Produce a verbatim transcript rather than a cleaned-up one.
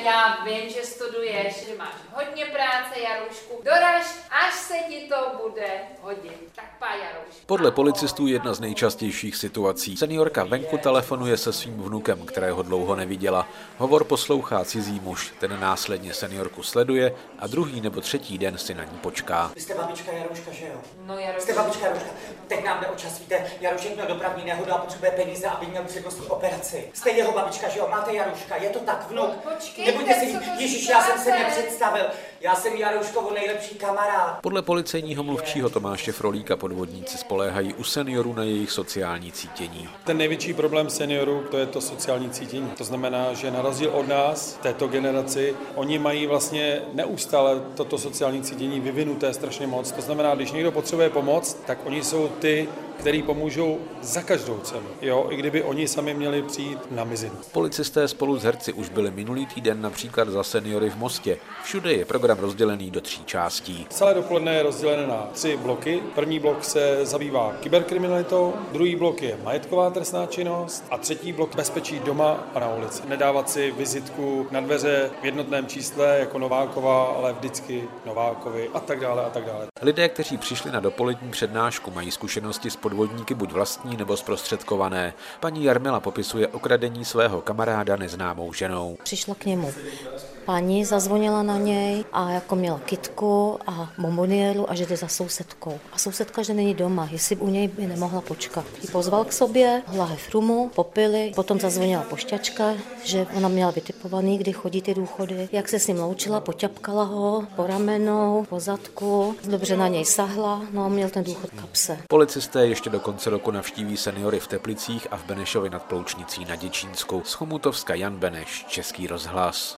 já vím, že studuješ, že máš hodně práce, Jaroušku. Doraž, až se ti to bude hodit. Tak pá, Jaroušku. Podle policistů jedna z nejčastějších situací. Seniorka venku telefonuje se svým vnukem, kterého dlouho neviděla. Hovor poslouchá cizí muž, ten následně seniorku sleduje a druhý nebo třetí den si na ní počká. Vy jste babička Jarouška, že jo? No, Jarouška. Jste babička Jarouška. Teď nám jde o čas, víte, Jaroušek měl dopravní nehodu a potřebuje peníze, aby měl přednostní operaci. Jste jeho babička, že jo? Máte Jarouška, je to tak, vnuk. Počkejte, Nebojte si, co to Ježíš, já jsem se říkáte? nepředstavil. Já jsem Jarouškovo nejlepší kamarád. Podle policejního mluvčího Tomáše Frolíka podvodníci spoléhají u seniorů na jejich sociální cítění. Ten největší problém seniorů, to je to sociální cítění. To znamená, že na rozdíl od nás, této generaci, oni mají vlastně neustále toto sociální cítění vyvinuté strašně moc. To znamená, když někdo potřebuje pomoc, tak oni jsou ty, který pomůžou za každou cenu, jo, i kdyby oni sami měli přijít na mizinu. Policisté spolu s herci už byli minulý týden například za seniory v Mostě. Všude je program rozdělený do tří částí. Celé dopoledne je rozdělené na tři bloky. První blok se zabývá kyberkriminalitou, druhý blok je majetková trestná činnost a třetí blok bezpečí doma a na ulici. Nedávat si vizitku na dveře v jednotném čísle jako Nováková, ale vždycky Novákovi a tak dále a tak dále. Lidé, kteří přišli na dopolední přednášku, mají zkušenosti s podvodníky buď vlastní nebo zprostředkované. Paní Jarmila popisuje okradení svého kamaráda neznámou ženou. Přišla k němu paní, zazvonila na něj a jako měla kytku a bomboniéru a že jde za sousedkou. A sousedka, že není doma, jestli u něj by nemohla počkat. Ji pozval k sobě, lahev rumu, popili, potom zazvonila pošťačka, že ona měla vytipovaný, kdy chodí ty důchody. Jak se s ním loučila, poťapkala ho po ramenou, po zadku, dobře na něj sahla, no a měl ten důchod v kapse. Policisté ještě do konce roku navštíví seniory v Teplicích a v Benešově nad Ploučnicí na Děčínsku. Z Chomutovska Jan Beneš, Český rozhlas.